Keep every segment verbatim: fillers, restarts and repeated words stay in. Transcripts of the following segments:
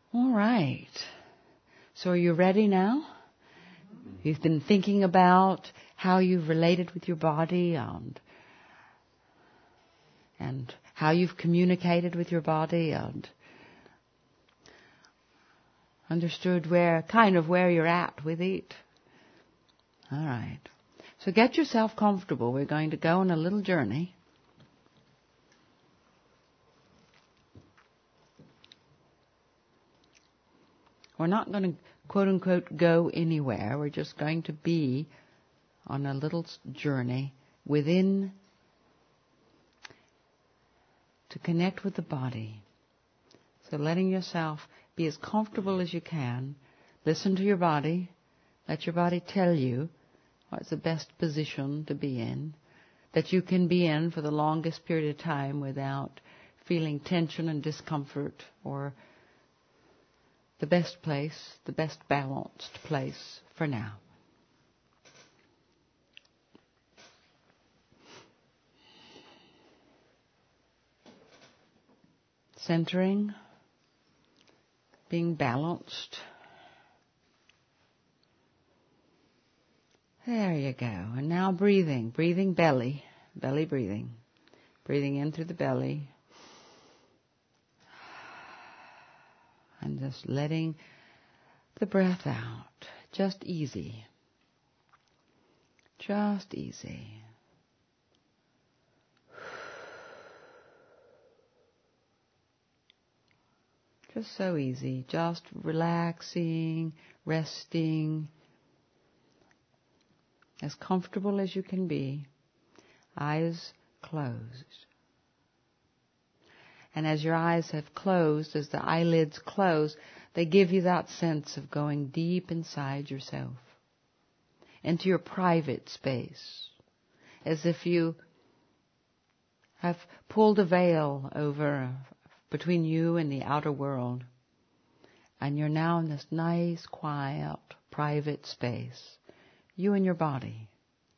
All right. So are you ready now? You've been thinking about how you've related with your body and and how you've communicated with your body and understood where, kind of where you're at with it. All right. So get yourself comfortable. We're going to go on a little journey. We're not going to, quote unquote, go anywhere. We're just going to be on a little journey within, to connect with the body. So letting yourself be as comfortable as you can. Listen to your body. Let your body tell you what's the best position to be in, that you can be in for the longest period of time without feeling tension and discomfort, or the best place, the best balanced place for now. Centering, being balanced. There you go. And now breathing, breathing belly, belly breathing. Breathing in through the belly. And just letting the breath out. Just easy. Just easy. Just so easy. Just relaxing, resting. As comfortable as you can be. Eyes closed. And as your eyes have closed, as the eyelids close, they give you that sense of going deep inside yourself, into your private space, as if you have pulled a veil over between you and the outer world, and you're now in this nice, quiet, private space, you and your body.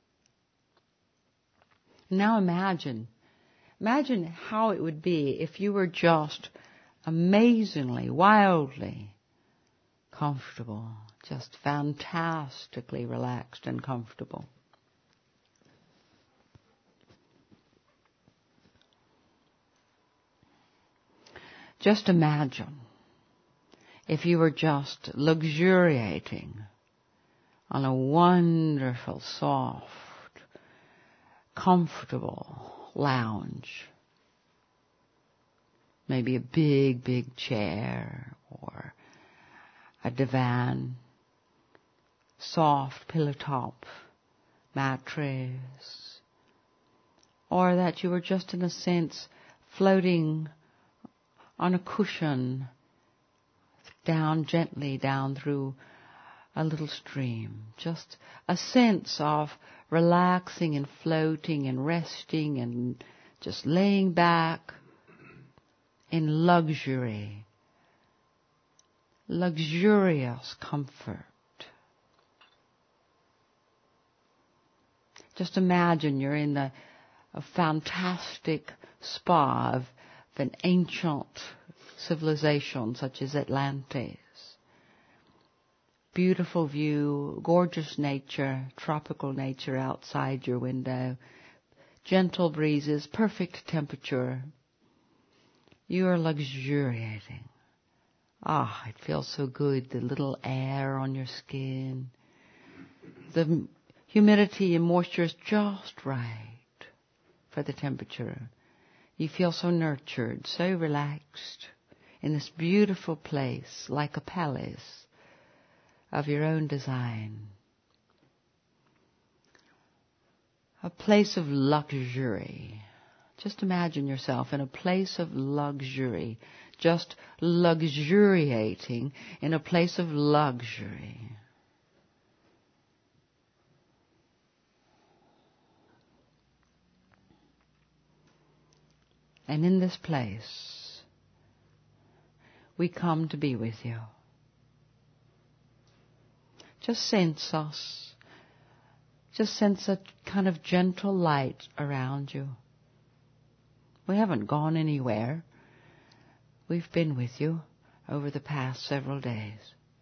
Now imagine Imagine how it would be if you were just amazingly, wildly comfortable, just fantastically relaxed and comfortable. Just imagine if you were just luxuriating on a wonderful, soft, comfortable lounge. Maybe a big, big chair or a divan, soft pillow top, mattress, or that you were just in a sense floating on a cushion down gently down through a little stream. Just a sense of relaxing and floating and resting and just laying back in luxury, luxurious comfort. Just imagine you're in the, a fantastic spa of, of an ancient civilization such as Atlantis. Beautiful view, gorgeous nature, tropical nature outside your window, gentle breezes, perfect temperature. You are luxuriating. Ah, it feels so good, the little air on your skin. The humidity and moisture is just right for the temperature. You feel so nurtured, so relaxed in this beautiful place, like a palace of your own design. A place of luxury. Just imagine yourself in a place of luxury, just luxuriating in a place of luxury. And in this place, we come to be with you. Just sense us. Just sense a kind of gentle light around you. We haven't gone anywhere. We've been with you over the past several days.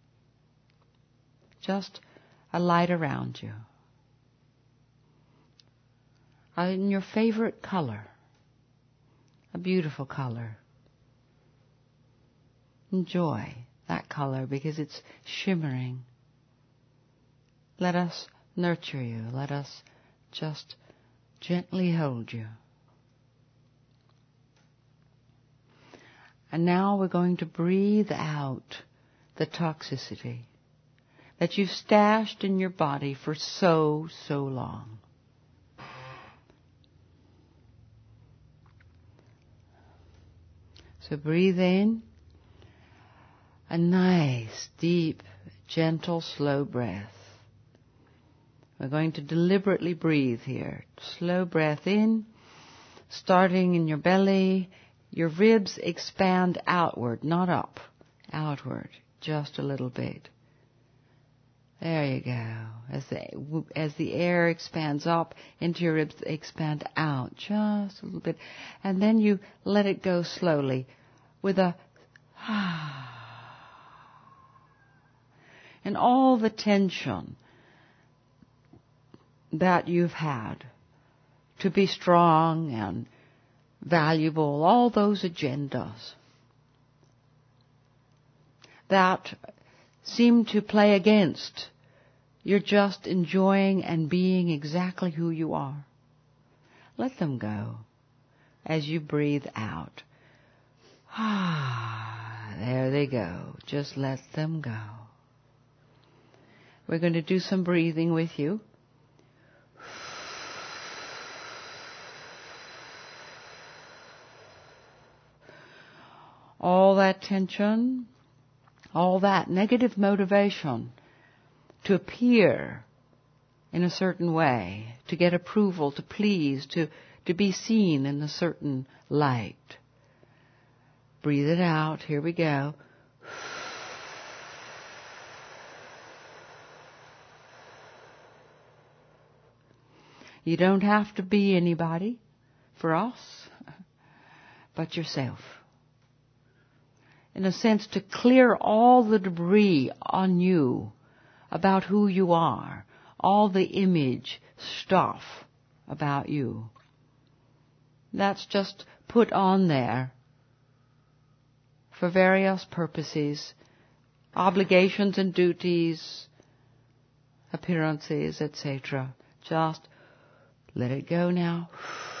Just a light around you. In your favorite color. A beautiful color. Enjoy that color because it's shimmering. Let us nurture you. Let us just gently hold you. And now we're going to breathe out the toxicity that you've stashed in your body for so, so long. So breathe in a nice, deep, gentle, slow breath. We're going to deliberately breathe here. Slow breath in, starting in your belly. Your ribs expand outward, not up, outward, just a little bit. There you go. As the, as the air expands up into your ribs, they expand out just a little bit. And then you let it go slowly with a and all the tension that you've had to be strong and valuable, all those agendas that seem to play against. You're just enjoying and being exactly who you are. Let them go as you breathe out. Ah, there they go. Just let them go. We're going to do some breathing with you. All that tension, all that negative motivation to appear in a certain way, to get approval, to please, to, to be seen in a certain light. Breathe it out. Here we go. You don't have to be anybody for us, but yourself. In a sense, to clear all the debris on you about who you are, all the image stuff about you. That's just put on there for various purposes, obligations and duties, appearances, et cetera. Just let it go now.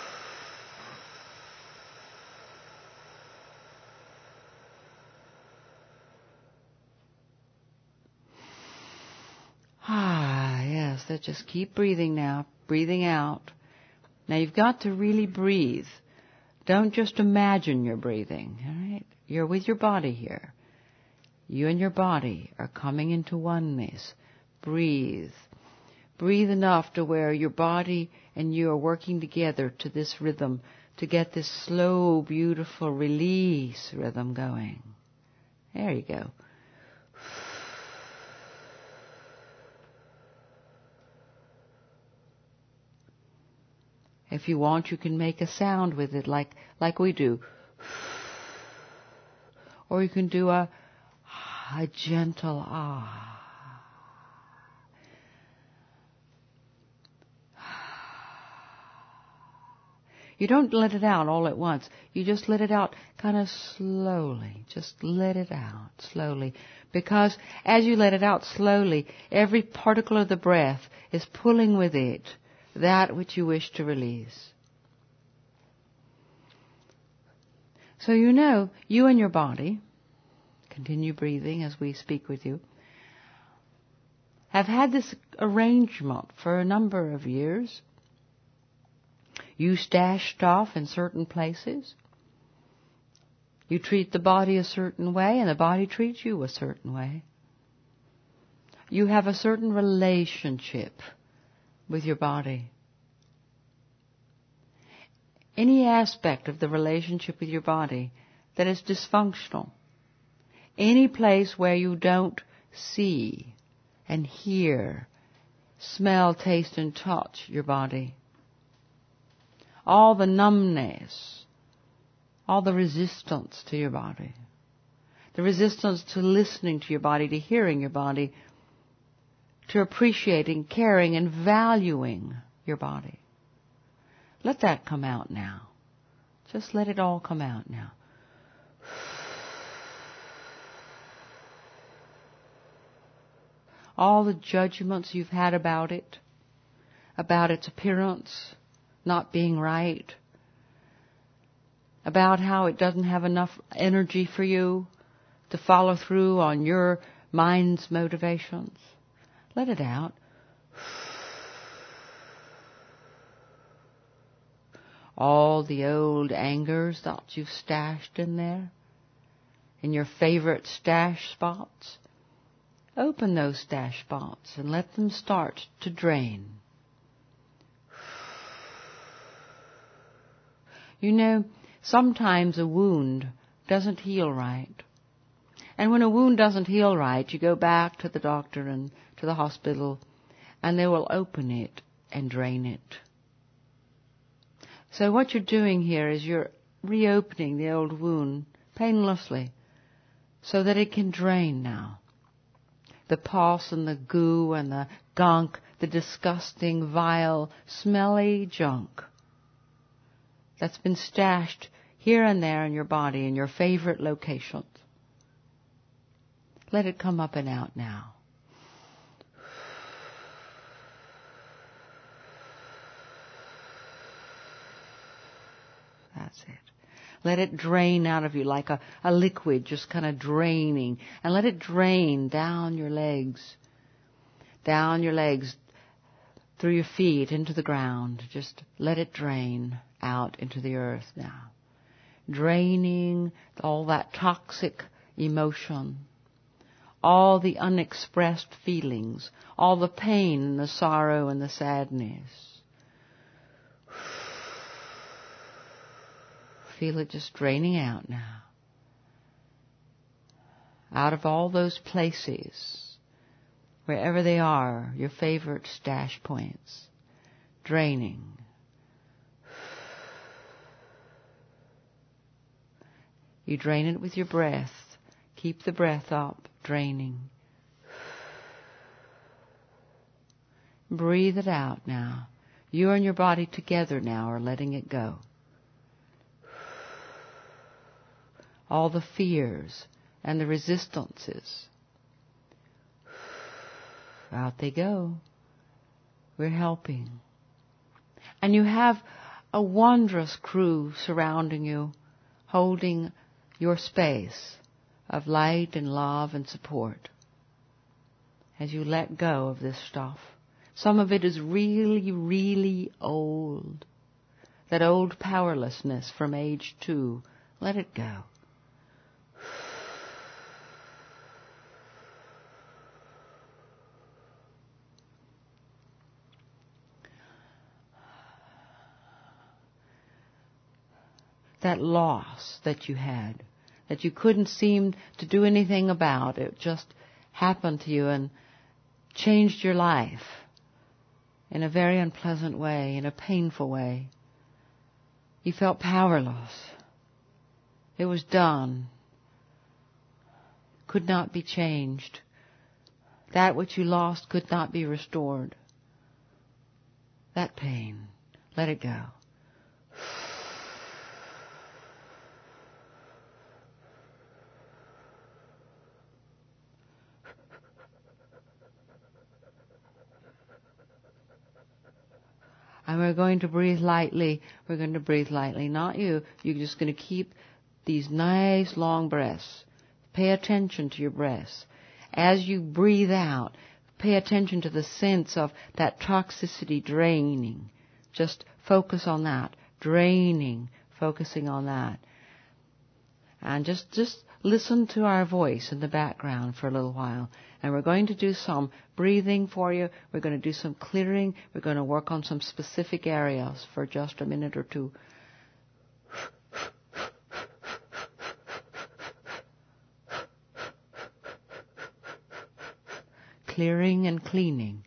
Ah, yes, let's just keep breathing now, breathing out. Now you've got to really breathe. Don't just imagine you're breathing, all right? You're with your body here. You and your body are coming into oneness. Breathe. Breathe enough to where your body and you are working together to this rhythm, to get this slow, beautiful release rhythm going. There you go. If you want, you can make a sound with it like, like we do. Or you can do a, a gentle ah. You don't let it out all at once. You just let it out kind of slowly. Just let it out slowly. Because as you let it out slowly, every particle of the breath is pulling with it that which you wish to release. So you know, you and your body, continue breathing as we speak with you, have had this arrangement for a number of years. You stash stuff in certain places. You treat the body a certain way, and the body treats you a certain way. You have a certain relationship with your body. Any aspect of the relationship with your body that is dysfunctional, any place where you don't see and hear, smell, taste, and touch your body, all the numbness, all the resistance to your body, the resistance to listening to your body, to hearing your body, to appreciating, caring, and valuing your body. Let that come out now. Just let it all come out now. All the judgments you've had about it, about its appearance not being right, about how it doesn't have enough energy for you to follow through on your mind's motivations. Let it out. All the old angers that you've stashed in there, in your favorite stash spots, open those stash spots and let them start to drain. You know, sometimes a wound doesn't heal right. And when a wound doesn't heal right, you go back to the doctor and to the hospital, and they will open it and drain it. So what you're doing here is you're reopening the old wound painlessly so that it can drain now. The pus and the goo and the gunk, the disgusting, vile, smelly junk that's been stashed here and there in your body in your favorite locations. Let it come up and out now. That's it. Let it drain out of you like a, a liquid, just kind of draining. And let it drain down your legs, down your legs, through your feet, into the ground. Just let it drain out into the earth now. Draining all that toxic emotion, all the unexpressed feelings, all the pain and the sorrow and the sadness. Feel it just draining out now. Out of all those places, wherever they are, your favorite stash points, draining. You drain it with your breath. Keep the breath up, draining. Breathe it out now. You and your body together now are letting it go. All the fears and the resistances. Out they go. We're helping. And you have a wondrous crew surrounding you, holding your space of light and love and support as you let go of this stuff. Some of it is really, really old. That old powerlessness from age two. Let it go. That loss that you had, that you couldn't seem to do anything about. It just happened to you and changed your life in a very unpleasant way, in a painful way. You felt powerless. It was done. Could not be changed. That which you lost could not be restored. That pain, let it go. And we're going to breathe lightly. We're going to breathe lightly. Not you. You're just going to keep these nice long breaths. Pay attention to your breaths. As you breathe out, pay attention to the sense of that toxicity draining. Just focus on that. Draining. Focusing on that. And just, just listen to our voice in the background for a little while. And we're going to do some breathing for you. We're going to do some clearing. We're going to work on some specific areas for just a minute or two. Clearing and cleaning.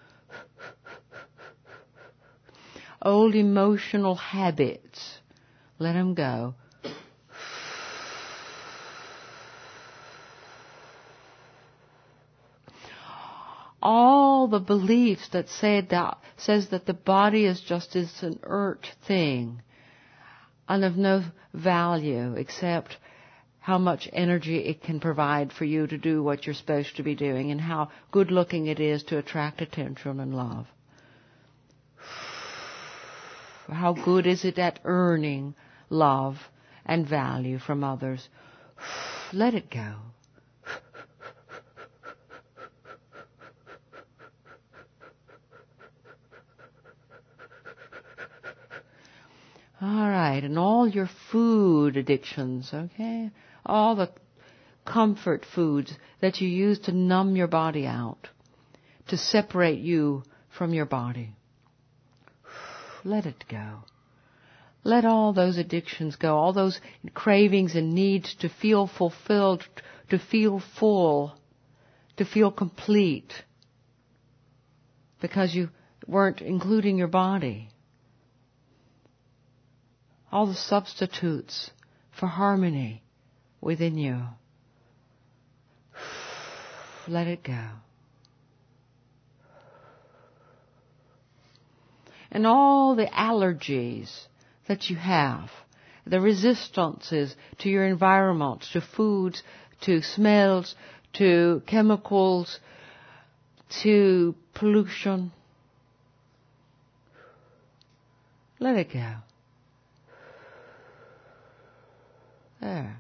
Old emotional habits. Let them go. all the beliefs that say that, says that the body is just as an inert thing and of no value except how much energy it can provide for you to do what you're supposed to be doing and how good looking it is to attract attention and love. How good is it at earning love and value from others? Let it go. All right, and all your food addictions, okay? All the comfort foods that you use to numb your body out, to separate you from your body. Let it go. Let all those addictions go, all those cravings and needs to feel fulfilled, to feel full, to feel complete, because you weren't including your body. All the substitutes for harmony within you. Let it go. And all the allergies that you have, the resistances to your environment, to foods, to smells, to chemicals, to pollution. Let it go. There.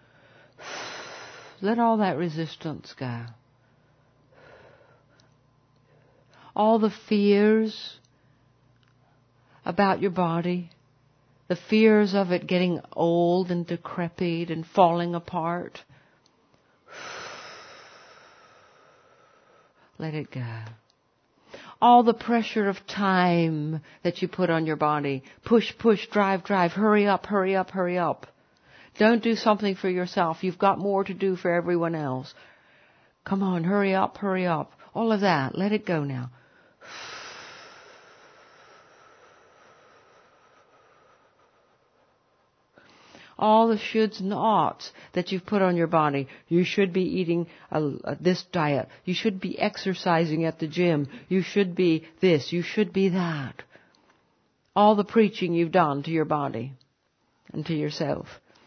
Let all that resistance go. All the fears about your body, the fears of it getting old and decrepit and falling apart. Let it go. All the pressure of time that you put on your body. Push, push, drive, drive. Hurry up, hurry up, hurry up. Don't do something for yourself. You've got more to do for everyone else. Come on, hurry up, hurry up. All of that, let it go now. All the shoulds and oughts that you've put on your body. You should be eating a, a, this diet. You should be exercising at the gym. You should be this. You should be that. All the preaching you've done to your body and to yourself.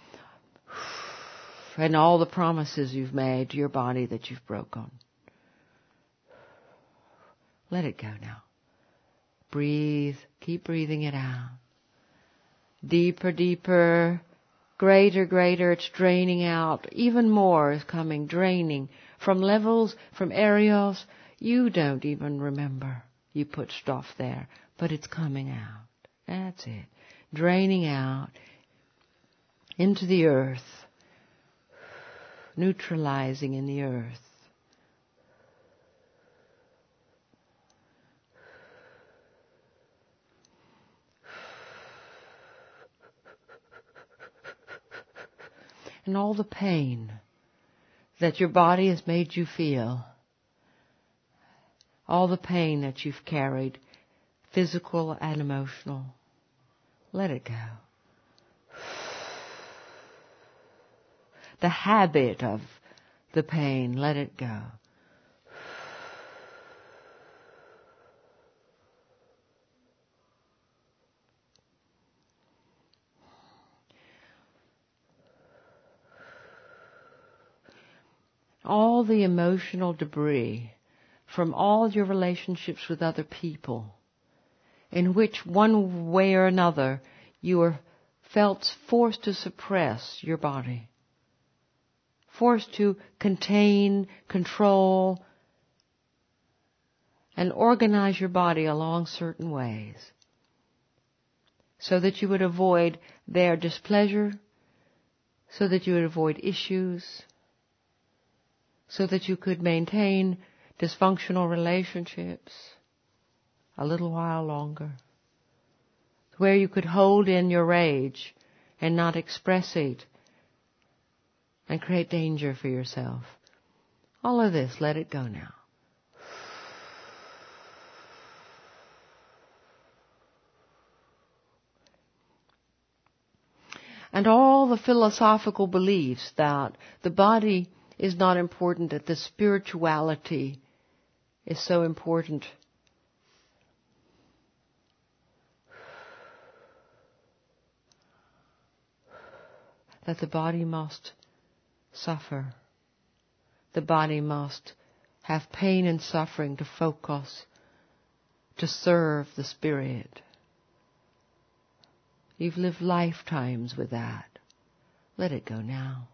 And all the promises you've made to your body that you've broken. Let it go now. Breathe. Keep breathing it out. Deeper, deeper. Greater, greater. It's draining out. Even more is coming, draining. From levels, from areas you don't even remember. You put stuff there. But it's coming out. That's it. Draining out into the earth. Neutralizing in the earth. And all the pain that your body has made you feel, all the pain that you've carried, physical and emotional, let it go. The habit of the pain, let it go. All the emotional debris from all your relationships with other people, in which one way or another you were felt forced to suppress your body. Forced to contain, control, and organize your body along certain ways so that you would avoid their displeasure, so that you would avoid issues, so that you could maintain dysfunctional relationships a little while longer, where you could hold in your rage and not express it and create danger for yourself. All of this, let it go now. And all the philosophical beliefs that the body is not important, that the spirituality is so important. That the body must suffer. The body must have pain and suffering to focus, to serve the spirit. You've lived lifetimes with that. Let it go now.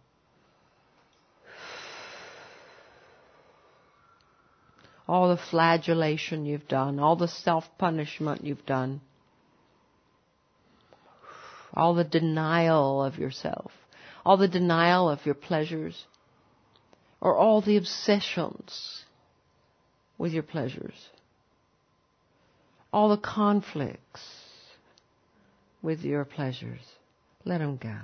All the flagellation you've done, all the self-punishment you've done, all the denial of yourself, all the denial of your pleasures, or all the obsessions with your pleasures, all the conflicts with your pleasures. Let them go.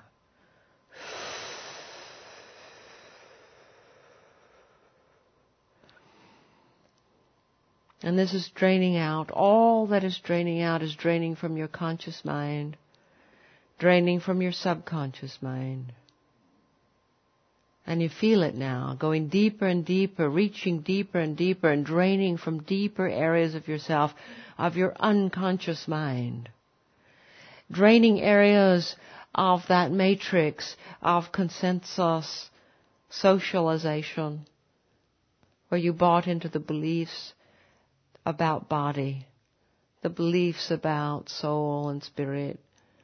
And this is draining out. All that is draining out is draining from your conscious mind, draining from your subconscious mind. And you feel it now, going deeper and deeper, reaching deeper and deeper, and draining from deeper areas of yourself, of your unconscious mind. Draining areas of that matrix of consensus socialization, where you bought into the beliefs about body, the beliefs about soul and spirit.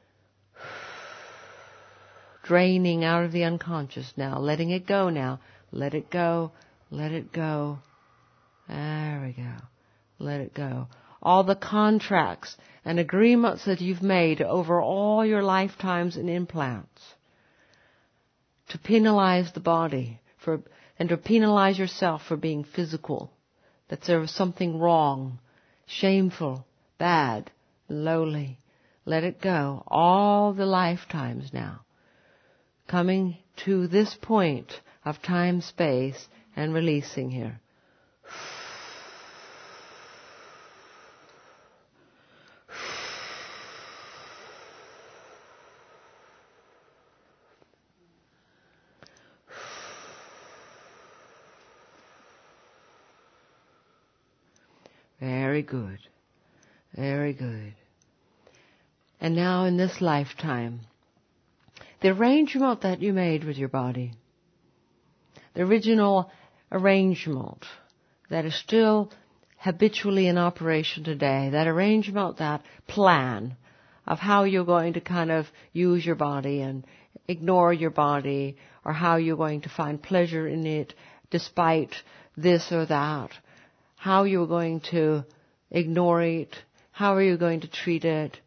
Draining out of the unconscious now, letting it go now. Let it go, let it go. There we go. Let it go. All the contracts and agreements that you've made over all your lifetimes and implants to penalize the body for, and to penalize yourself for being physical, that there was something wrong, shameful, bad, lowly. Let it go. All the lifetimes now. Coming to this point of time, space, and releasing here. Very good. Very good. And now in this lifetime, the arrangement that you made with your body, the original arrangement that is still habitually in operation today, that arrangement, that plan of how you're going to kind of use your body and ignore your body, or how you're going to find pleasure in it despite this or that, how you're going to ignore it, how are you going to treat it.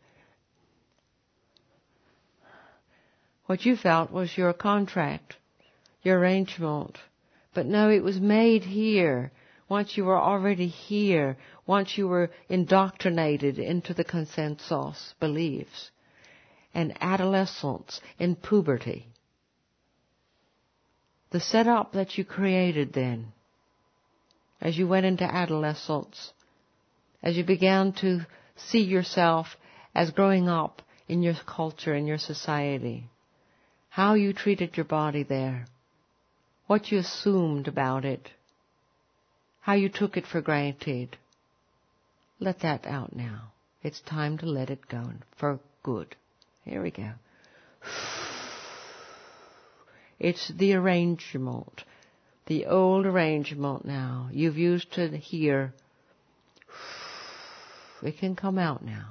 What you felt was your contract, your arrangement. But no, it was made here. Once you were already here, once you were indoctrinated into the consensus beliefs, and adolescence, in puberty. The setup that you created then, as you went into adolescence, as you began to see yourself as growing up in your culture, in your society, how you treated your body there, what you assumed about it, how you took it for granted. Let that out now. It's time to let it go for good. Here we go. It's the arrangement, the old arrangement now. You've used to here. It can come out now.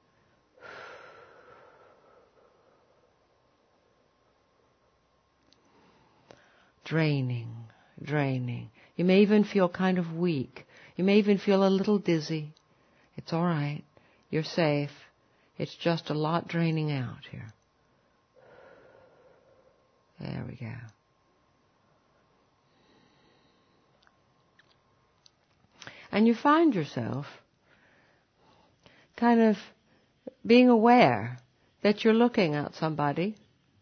Draining, draining. You may even feel kind of weak. You may even feel a little dizzy. It's all right. You're safe. It's just a lot draining out here. There we go. And you find yourself kind of being aware that you're looking at somebody.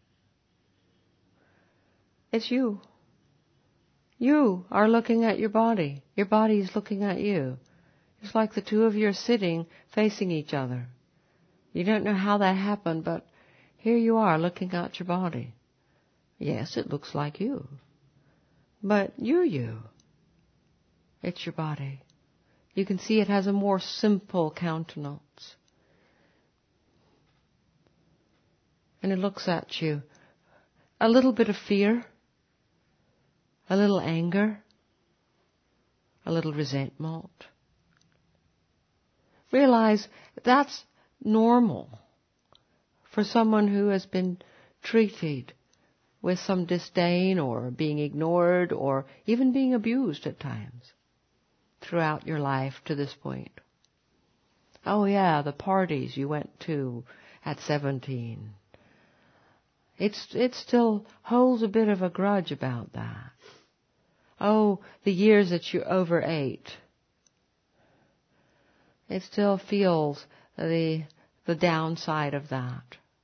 It's you. You are looking at your body. Your body is looking at you. It's like the two of you are sitting facing each other. You don't know how that happened, but here you are looking at your body. Yes, it looks like you. But you're you. It's your body. You can see it has a more simple countenance. And it looks at you. A little bit of fear, a little anger, a little resentment. Realize that's normal for someone who has been treated with some disdain or being ignored or even being abused at times throughout your life to this point. Oh yeah, the parties you went to at seventeen. It's, it still holds a bit of a grudge about that. Oh, the years that you overate. It still feels the, the downside of that.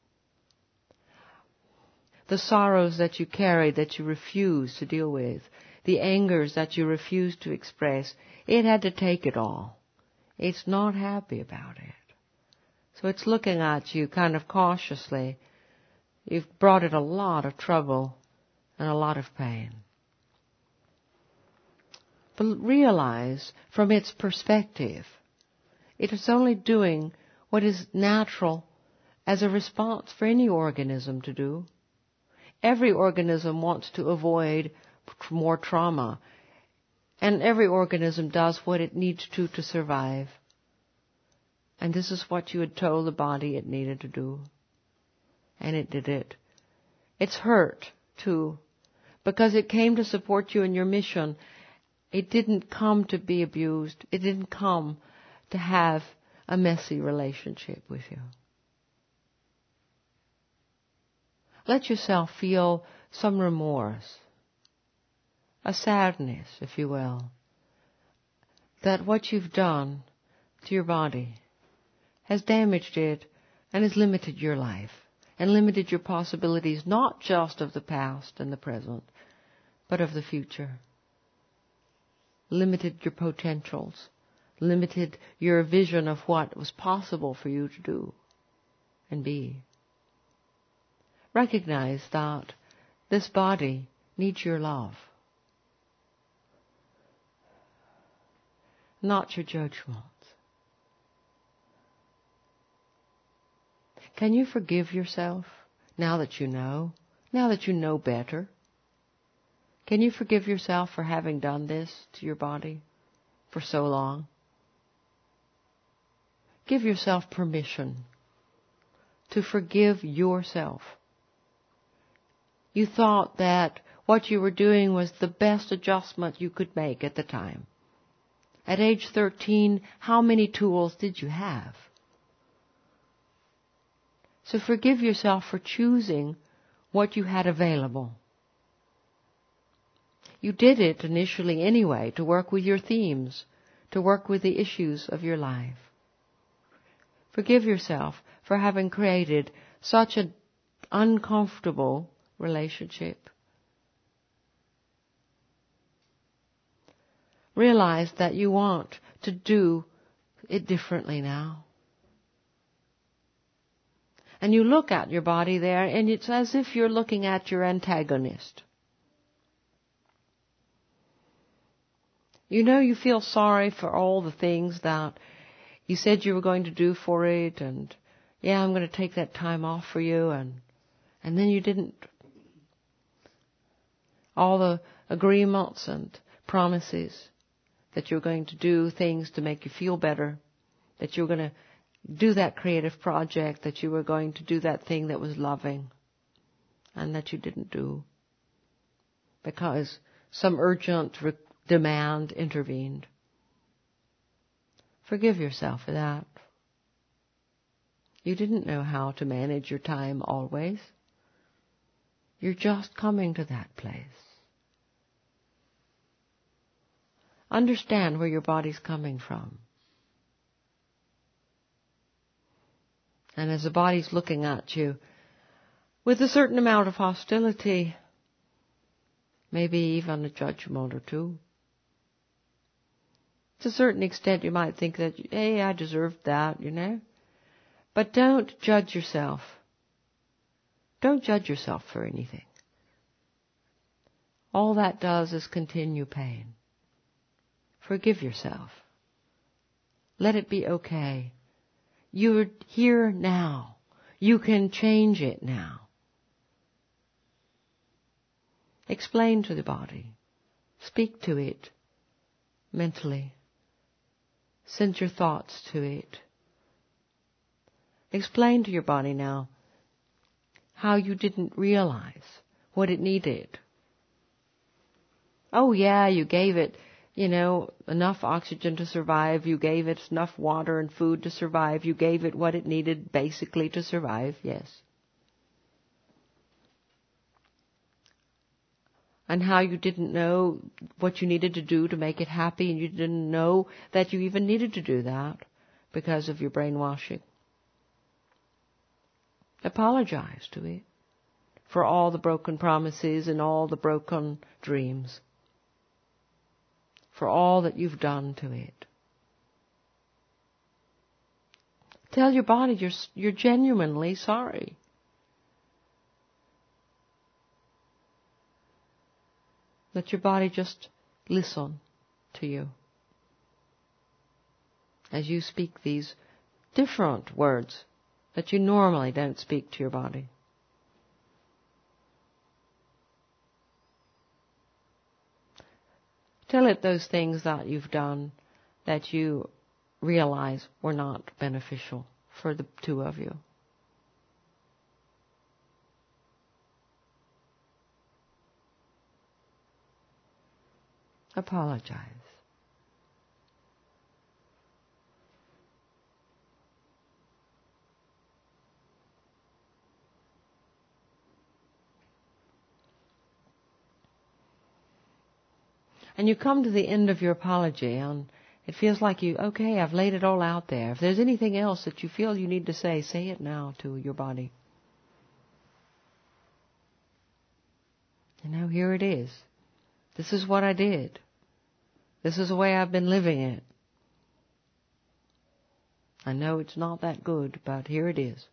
The sorrows that you carry that you refuse to deal with, the angers that you refuse to express, it had to take it all. It's not happy about it. So it's looking at you kind of cautiously. You've brought it a lot of trouble and a lot of pain. But realize from its perspective, it is only doing what is natural as a response for any organism to do. Every organism wants to avoid more trauma. And every organism does what it needs to to survive. And this is what you had told the body it needed to do. And it did it. It's hurt, too, because it came to support you in your mission. It didn't come to be abused. It didn't come to have a messy relationship with you. Let yourself feel some remorse, a sadness, if you will, that what you've done to your body has damaged it and has limited your life and limited your possibilities, not just of the past and the present, but of the future. Limited your potentials, limited your vision of what was possible for you to do and be. Recognize that this body needs your love, not your judgments. Can you forgive yourself now that you know, now that you know better? Can you forgive yourself for having done this to your body for so long? Give yourself permission to forgive yourself. You thought that what you were doing was the best adjustment you could make at the time. At age thirteen, how many tools did you have? So forgive yourself for choosing what you had available. You did it initially anyway, to work with your themes, to work with the issues of your life. Forgive yourself for having created such an uncomfortable relationship. Realize that you want to do it differently now. And you look at your body there, and it's as if you're looking at your antagonist. You know, you feel sorry for all the things that you said you were going to do for it, and yeah, I'm going to take that time off for you, and and then you didn't. All the agreements and promises that you're going to do things to make you feel better, that you're going to do that creative project, that you were going to do that thing that was loving, and that you didn't do because some urgent re- demand intervened. Forgive yourself for that. You didn't know how to manage your time always. You're just coming to that place. Understand where your body's coming from. And as the body's looking at you with a certain amount of hostility, maybe even a judgment or two, to a certain extent you might think that, hey, I deserved that, you know. But don't judge yourself. Don't judge yourself for anything. All that does is continue pain. Forgive yourself. Let it be okay. You're here now. You can change it now. Explain to the body. Speak to it mentally. Send your thoughts to it. Explain to your body now how you didn't realize what it needed. Oh yeah, you gave it, you know, enough oxygen to survive. You gave it enough water and food to survive. You gave it what it needed basically to survive, yes. And how you didn't know what you needed to do to make it happy, and you didn't know that you even needed to do that because of your brainwashing. Apologize to it for all the broken promises and all the broken dreams, for all that you've done to it. Tell your body you're, you're genuinely sorry. Let your body just listen to you as you speak these different words that you normally don't speak to your body. Tell it those things that you've done that you realize were not beneficial for the two of you. Apologize. And you come to the end of your apology, and it feels like you, okay, I've laid it all out there. If there's anything else that you feel you need to say, say it now to your body. You know, here it is. This is what I did. This is the way I've been living it. I know it's not that good, but here it is.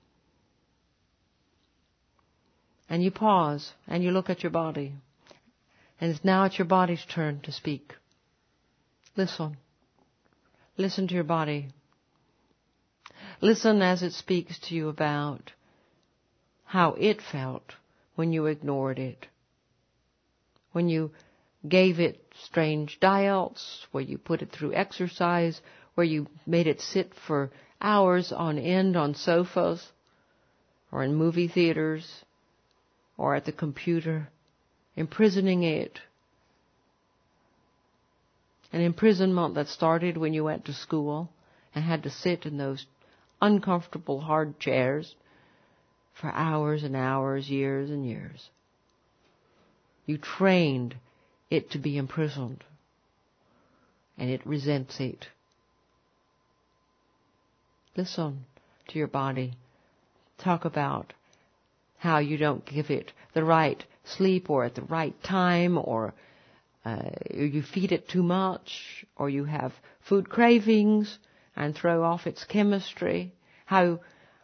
And you pause, and you look at your body. And it's now it's your body's turn to speak. Listen. Listen to your body. Listen as it speaks to you about how it felt when you ignored it. When you gave it strange diets, where you put it through exercise, where you made it sit for hours on end on sofas, or in movie theaters, or at the computer, imprisoning it. An imprisonment that started when you went to school and had to sit in those uncomfortable, hard chairs for hours and hours, years and years. You trained it to be imprisoned, and it resents it. Listen to your body. Talk about how you don't give it the right sleep or at the right time, or uh, you feed it too much, or you have food cravings and throw off its chemistry. How,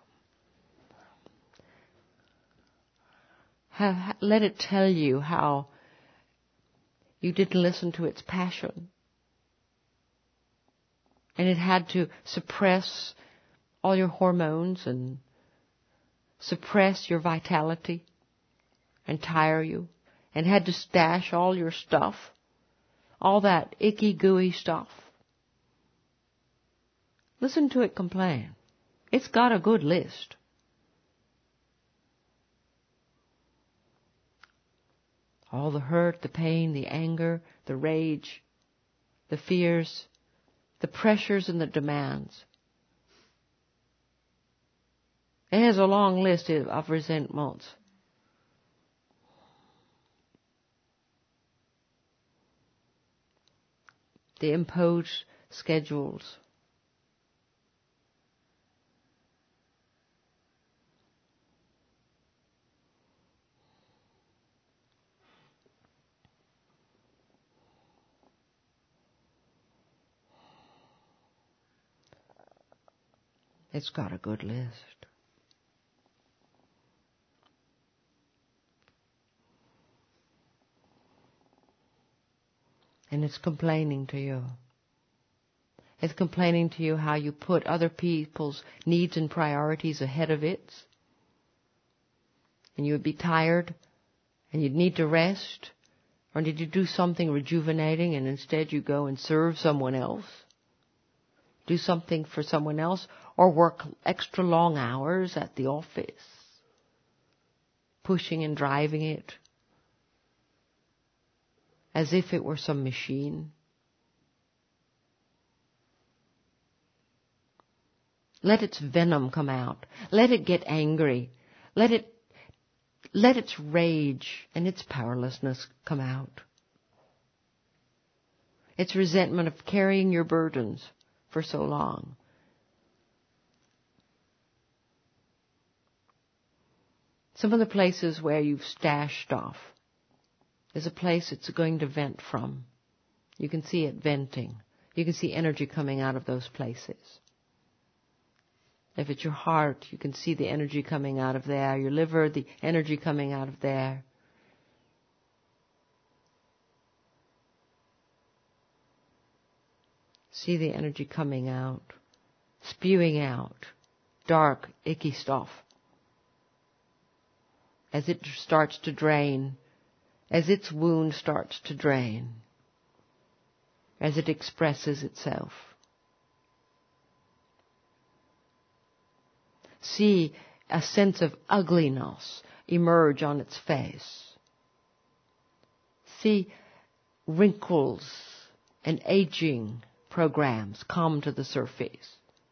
how let it tell you how you didn't listen to its passion, and it had to suppress all your hormones and suppress your vitality and tire you, and had to stash all your stuff, all that icky, gooey stuff. Listen to it complain. It's got a good list. All the hurt, the pain, the anger, the rage, the fears, the pressures and the demands. It has a long list of resentments. The imposed schedules. It's got a good list. And it's complaining to you. It's complaining to you how you put other people's needs and priorities ahead of its. And you would be tired and you'd need to rest. Or did you do something rejuvenating and instead you go and serve someone else? Do something for someone else or work extra long hours at the office, pushing and driving it as if it were some machine. Let its venom come out. Let it get angry. Let it Let its rage and its powerlessness come out. Its resentment of carrying your burdens for so long. Some of the places where you've stashed stuff is a place it's going to vent from. You can see it venting. You can see energy coming out of those places. If it's your heart, you can see the energy coming out of there. Your liver, the energy coming out of there. See the energy coming out, spewing out dark, icky stuff. As it starts to drain, as its wound starts to drain, as it expresses itself. See a sense of ugliness emerge on its face. See wrinkles and aging programs come to the surface.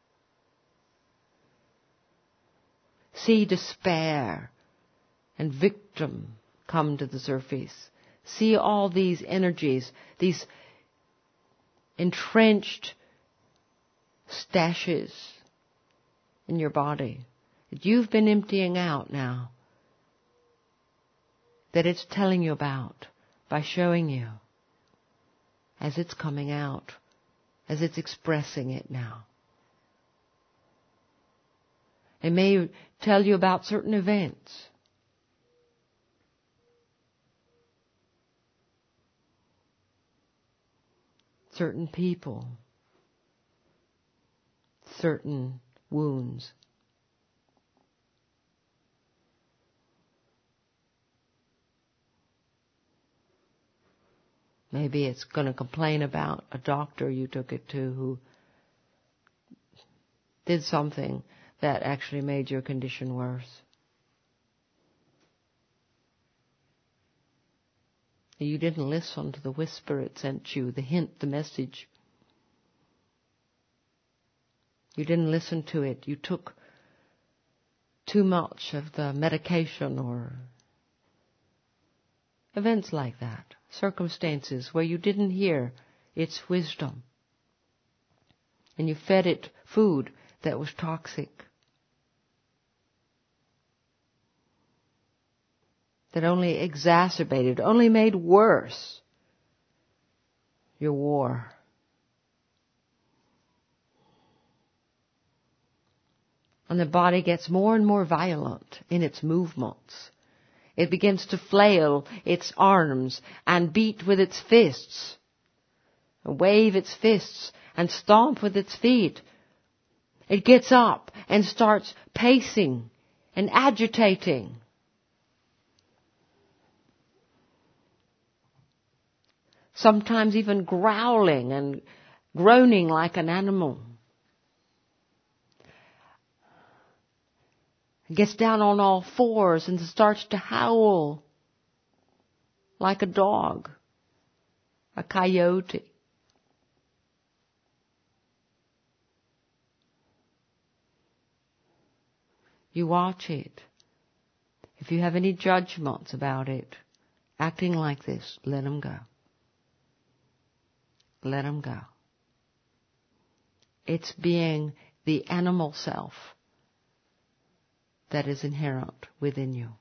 See despair and victim come to the surface. See all these energies, these entrenched stashes in your body that you've been emptying out now, that it's telling you about by showing you as it's coming out, as it's expressing it now. It may tell you about certain events. Certain people. Certain wounds. Maybe it's going to complain about a doctor you took it to who did something that actually made your condition worse. You didn't listen to the whisper it sent you, the hint, the message. You didn't listen to it. You took too much of the medication or events like that. Circumstances where you didn't hear its wisdom. And you fed it food that was toxic. That only exacerbated, only made worse your war. And the body gets more and more violent in its movements. It begins to flail its arms and beat with its fists, and wave its fists and stomp with its feet. It gets up and starts pacing and agitating. Sometimes even growling and groaning like an animal. It gets down on all fours and starts to howl like a dog, a coyote. You watch it. If you have any judgments about it, acting like this, let them go. Let them go. It's being the animal self that is inherent within you.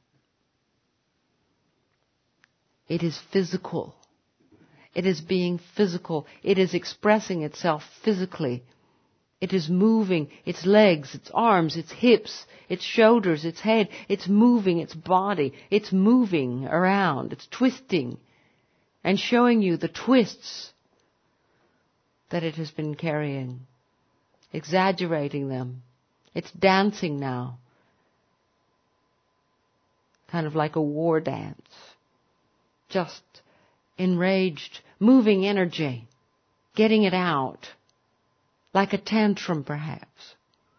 It is physical. It is being physical. It is expressing itself physically. It is moving its legs, its arms, its hips, its shoulders, its head. It's moving its body. It's moving around. It's twisting and showing you the twists that it has been carrying, exaggerating them. It's dancing now, kind of like a war dance, just enraged, moving energy, getting it out, like a tantrum perhaps.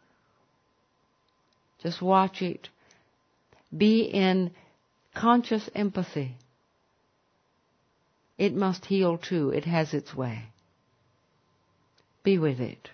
Just watch it. Be in conscious empathy. It must heal too. It has its way. Be with it.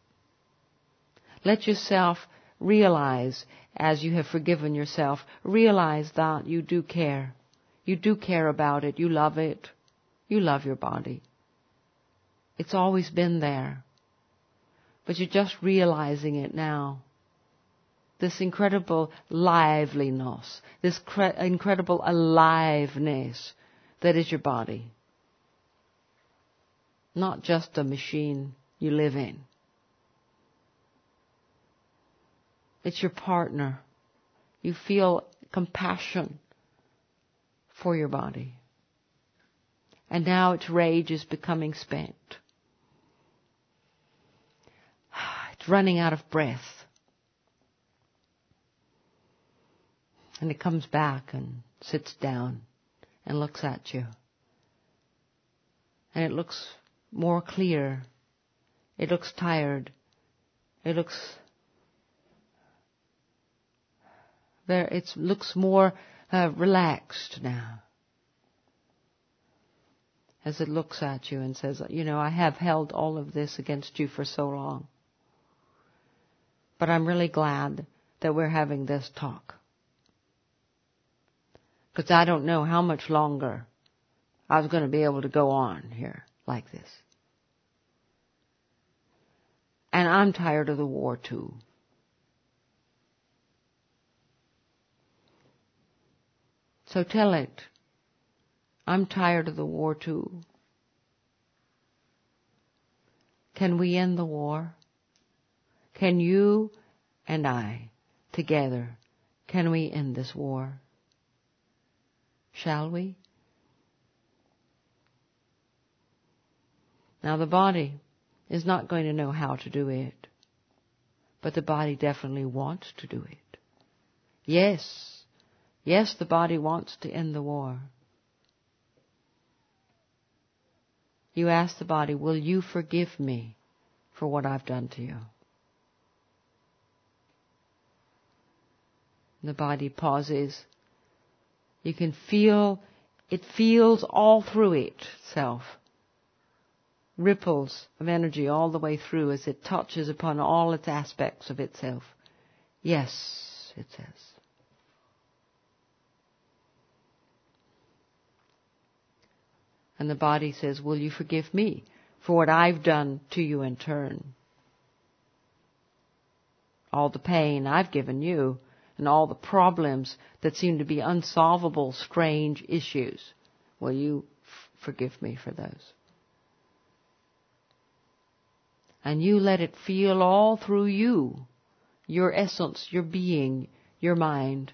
Let yourself realize, as you have forgiven yourself, realize that you do care. You do care about it. You love it. You love your body. It's always been there. But you're just realizing it now. This incredible liveliness, this cre- incredible aliveness that is your body. Not just a machine you live in. It's your partner. You feel compassion for your body. And now its rage is becoming spent. It's running out of breath. And it comes back and sits down and looks at you. And it looks more clear. It looks tired. It looks there. It looks more uh, relaxed now. As it looks at you and says, you know, I have held all of this against you for so long. But I'm really glad that we're having this talk. Because I don't know how much longer I was going to be able to go on here like this. And I'm tired of the war too. So tell it, I'm tired of the war too. Can we end the war? Can you and I, together, can we end this war? Shall we? Now the body is not going to know how to do it, but the body definitely wants to do it. Yes, yes, the body wants to end the war. You ask the body, will you forgive me for what I've done to you? The body pauses. You can feel, it feels all through itself. Ripples of energy all the way through as it touches upon all its aspects of itself. Yes, it says. And the body says, will you forgive me for what I've done to you in turn? All the pain I've given you and all the problems that seem to be unsolvable, strange issues. Will you f- forgive me for those? And you let it feel all through you, your essence, your being, your mind.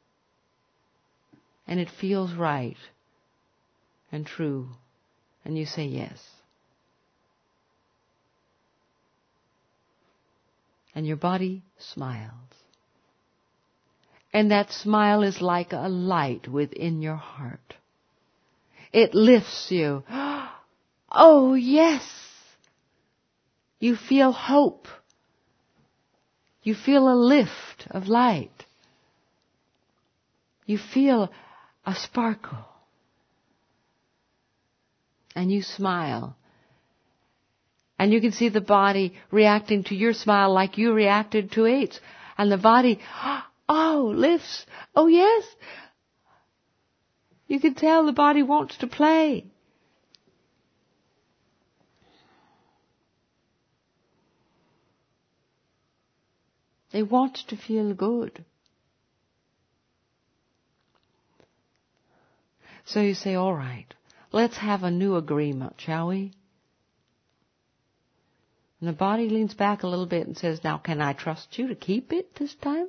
And it feels right and true. And you say yes. And your body smiles. And that smile is like a light within your heart. It lifts you. Oh, yes. You feel hope. You feel a lift of light. You feel a sparkle. And you smile. And you can see the body reacting to your smile like you reacted to its. And the body, oh, lifts. Oh, yes. You can tell the body wants to play. It wants to feel good. So you say, all right, let's have a new agreement, shall we? And the body leans back a little bit and says, now can I trust you to keep it this time?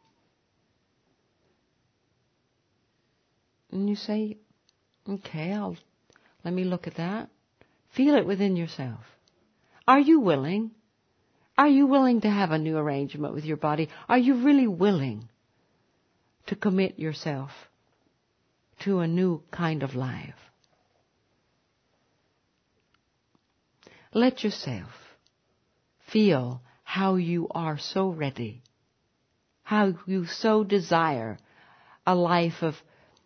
And you say, okay, I'll, let me look at that. Feel it within yourself. Are you willing? Are you willing to have a new arrangement with your body? Are you really willing to commit yourself to a new kind of life? Let yourself feel how you are so ready, how you so desire a life of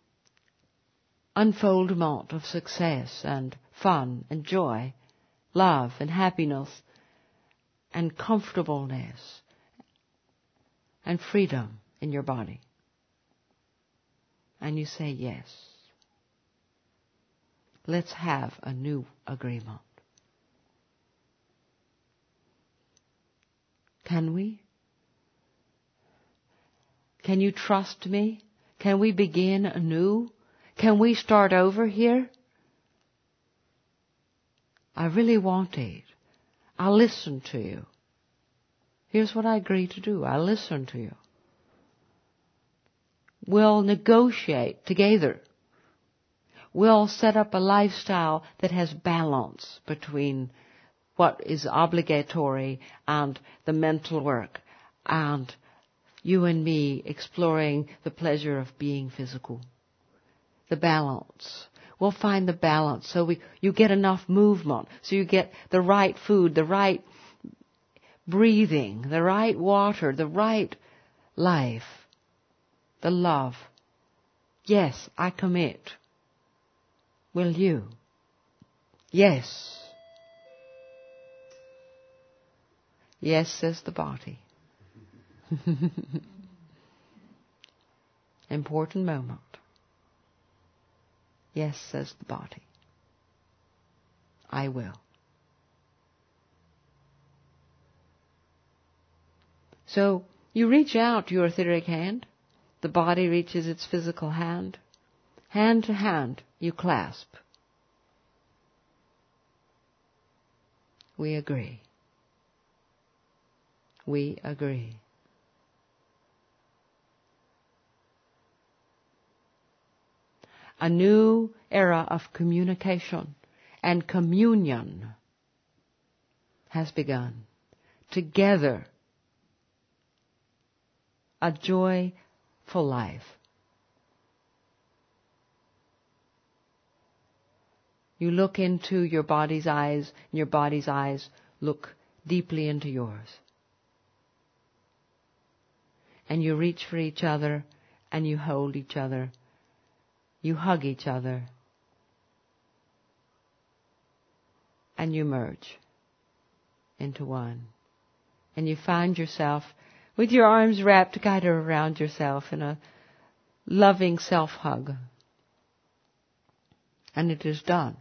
unfoldment, of success and fun and joy, love and happiness and comfortableness and freedom in your body. And you say yes. Let's have a new agreement. Can we? Can you trust me? Can we begin anew? Can we start over here? I really want it. I'll listen to you. Here's what I agree to do. I'll listen to you. We'll negotiate together. We'll set up a lifestyle that has balance between what is obligatory and the mental work, and you and me exploring the pleasure of being physical. The balance. We'll find the balance so we you get enough movement, so you get the right food, the right breathing, the right water, the right life, the love. Yes, I commit. Will you? Yes. Yes, says the body. Important moment. Yes, says the body. I will. So you reach out your etheric hand. The body reaches its physical hand. Hand to hand, you clasp. We agree. We agree. A new era of communication and communion has begun. Together, a joyful life. You look into your body's eyes, and your body's eyes look deeply into yours. And you reach for each other, and you hold each other. You hug each other. And you merge into one. And you find yourself with your arms wrapped kind of around yourself in a loving self-hug. And it is done.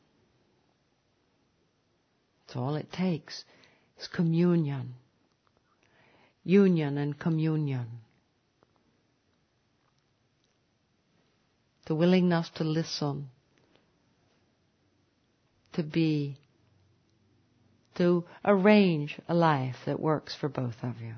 It's all it takes is communion. Union and communion. The willingness to listen, to be, to arrange a life that works for both of you.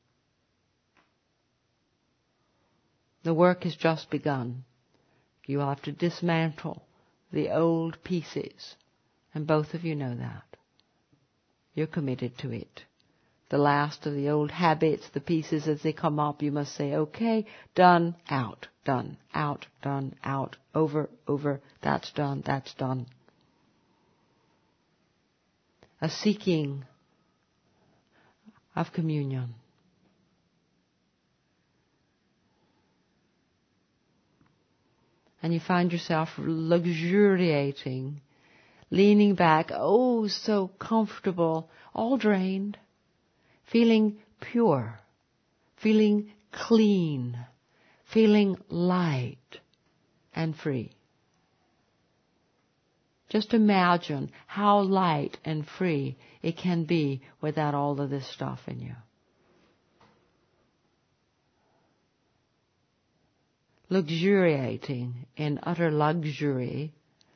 The work has just begun. You will have to dismantle the old pieces, and both of you know that. You're committed to it. The last of the old habits, the pieces as they come up, you must say, okay, done, out, done, out, done, out, over, over, that's done, that's done. A seeking of communion. And you find yourself luxuriating, leaning back, oh, so comfortable, all drained. Feeling pure, feeling clean, feeling light and free. Just imagine how light and free it can be without all of this stuff in you. Luxuriating in utter luxury,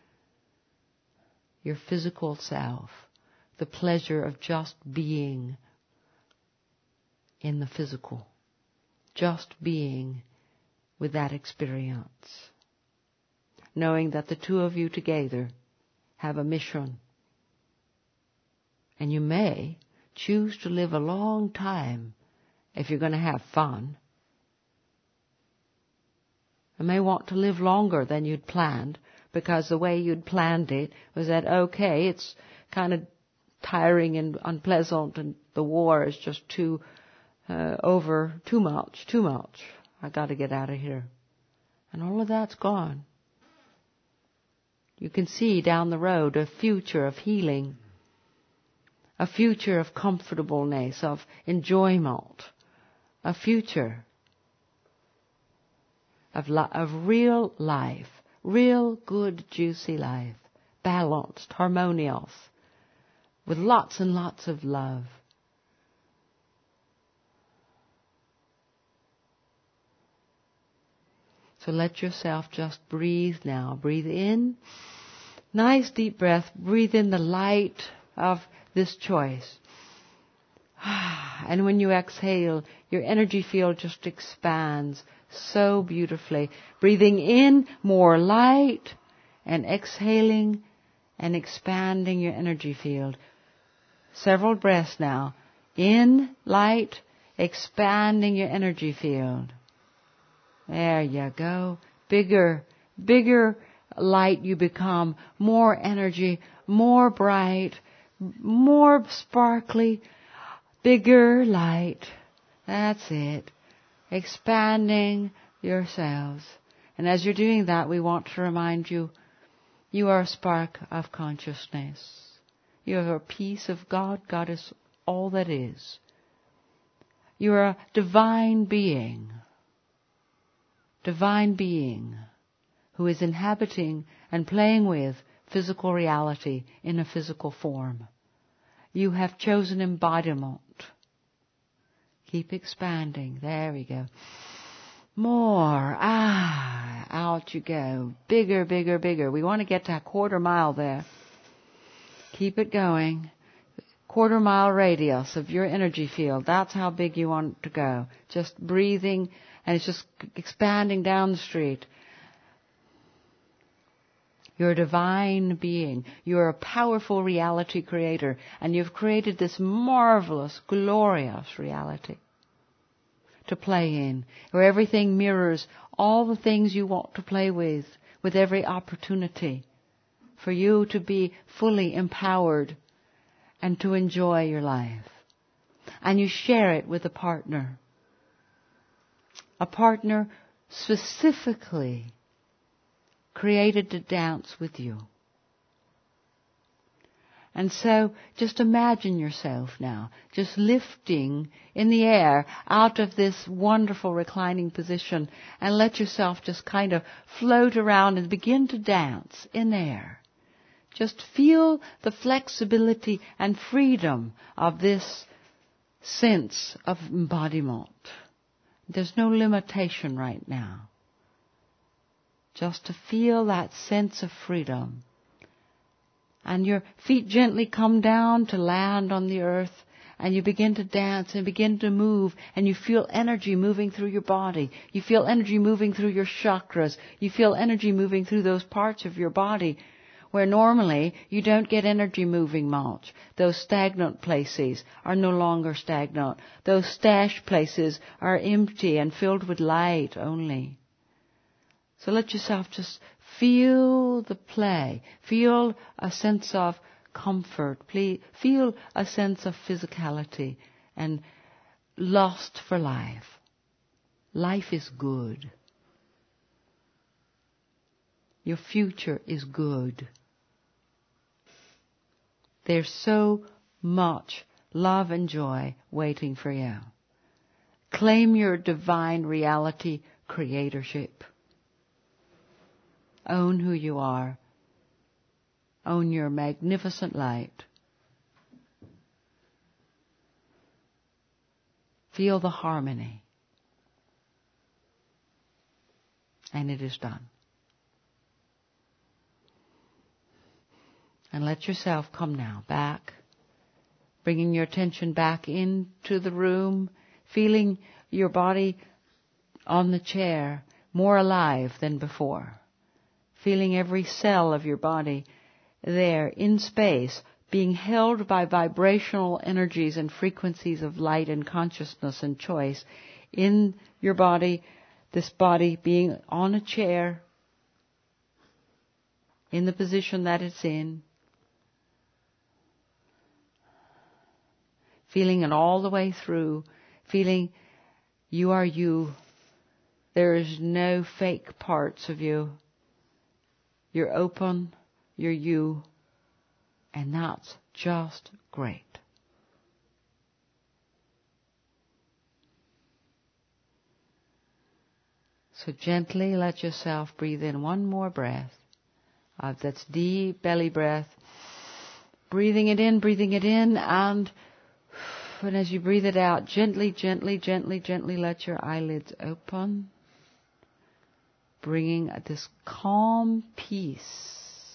your physical self, the pleasure of just being in the physical, just being with that experience, knowing that the two of you together have a mission, And you may choose to live a long time if you're going to have fun. You may want to live longer than you'd planned, because the way you'd planned it was that, okay, it's kind of tiring and unpleasant, and the war is just too uh, over, too much, too much. I got to get out of here. And all of that's gone. You can see down the road a future of healing, a future of comfortableness, of enjoyment, a future of, li- of real life, real good, juicy life, balanced, harmonious, with lots and lots of love. So let yourself just breathe now. Breathe in. Nice deep breath. Breathe in the light of this choice. And when you exhale, your energy field just expands so beautifully. Breathing in more light and exhaling and expanding your energy field. Several breaths now. In light, expanding your energy field. There you go. Bigger, bigger light you become. More energy, more bright, more sparkly, bigger light. That's it. Expanding yourselves. And as you're doing that, we want to remind you, you are a spark of consciousness. You are a piece of God. God is all that is. You are a divine being. Divine being who is inhabiting and playing with physical reality in a physical form. You have chosen embodiment. Keep expanding. There we go. More. Ah, out you go. Bigger, bigger, bigger. We want to get to a quarter mile there. Keep it going. Quarter mile radius of your energy field. That's how big you want to go. Just breathing, and it's just expanding down the street. You're a divine being. You're a powerful reality creator. And you've created this marvelous, glorious reality to play in, where everything mirrors all the things you want to play with, with every opportunity for you to be fully empowered and to enjoy your life. And you share it with a partner. A partner specifically created to dance with you. And so just imagine yourself now just lifting in the air out of this wonderful reclining position, and let yourself just kind of float around and begin to dance in air. Just feel the flexibility and freedom of this sense of embodiment. There's no limitation right now. Just to feel that sense of freedom. And your feet gently come down to land on the earth, and you begin to dance and begin to move, and you feel energy moving through your body. You feel energy moving through your chakras. You feel energy moving through those parts of your body where normally you don't get energy moving much. Those stagnant places are no longer stagnant. Those stashed places are empty and filled with light only. So let yourself just feel the play. Feel a sense of comfort. Feel a sense of physicality and lust for life. Life is good. Your future is good. There's so much love and joy waiting for you. Claim your divine reality creatorship. Own who you are. Own your magnificent light. Feel the harmony. And it is done. And let yourself come now back, bringing your attention back into the room, feeling your body on the chair more alive than before. Feeling every cell of your body there in space, being held by vibrational energies and frequencies of light and consciousness and choice in your body, this body being on a chair, in the position that it's in, feeling it all the way through, feeling you are you. There is no fake parts of you. You're open, you're you, and that's just great. So gently let yourself breathe in one more breath. Uh, that's deep belly breath. Breathing it in, breathing it in, and, and as you breathe it out, gently, gently, gently, gently let your eyelids open, bringing this calm peace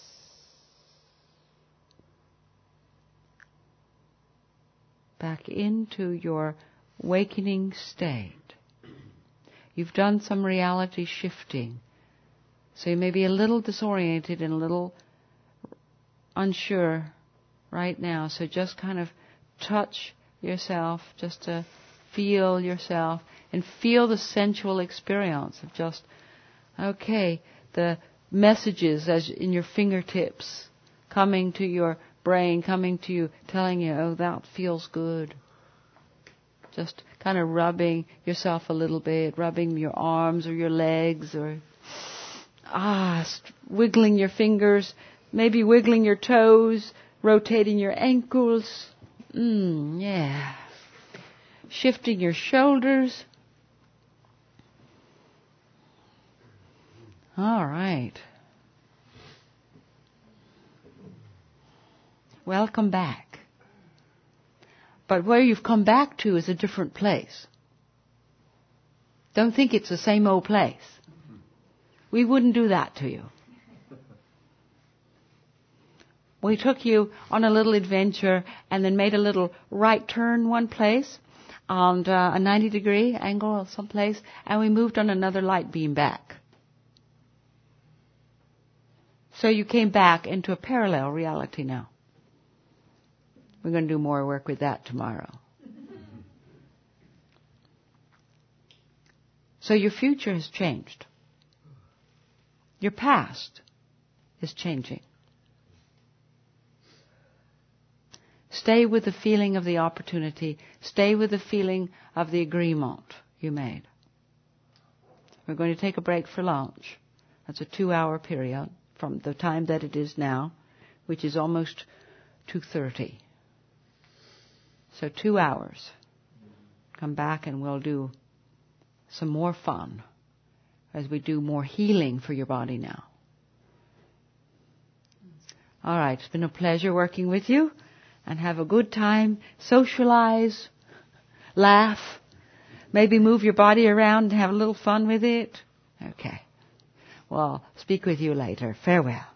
back into your awakening state. You've done some reality shifting. So you may be a little disoriented and a little unsure right now. So just kind of touch yourself, just to feel yourself and feel the sensual experience of just, okay, the messages as in your fingertips coming to your brain, coming to you, telling you, oh, that feels good. Just kind of rubbing yourself a little bit, rubbing your arms or your legs, or ah, wiggling your fingers, maybe wiggling your toes, rotating your ankles. Mm, yeah. Shifting your shoulders. All right. Welcome back. But where you've come back to is a different place. Don't think it's the same old place. We wouldn't do that to you. We took you on a little adventure and then made a little right turn one place and uh, a ninety degree angle someplace, and we moved on another light beam back. So you came back into a parallel reality now. We're going to do more work with that tomorrow. So your future has changed. Your past is changing. Stay with the feeling of the opportunity. Stay with the feeling of the agreement you made. We're going to take a break for lunch. That's a two-hour period from the time that it is now, which is almost two thirty. So two hours. Come back and we'll do some more fun as we do more healing for your body now. All right. It's been a pleasure working with you. And have a good time. Socialize. Laugh. Maybe move your body around and have a little fun with it. Okay. Well, speak with you later. Farewell.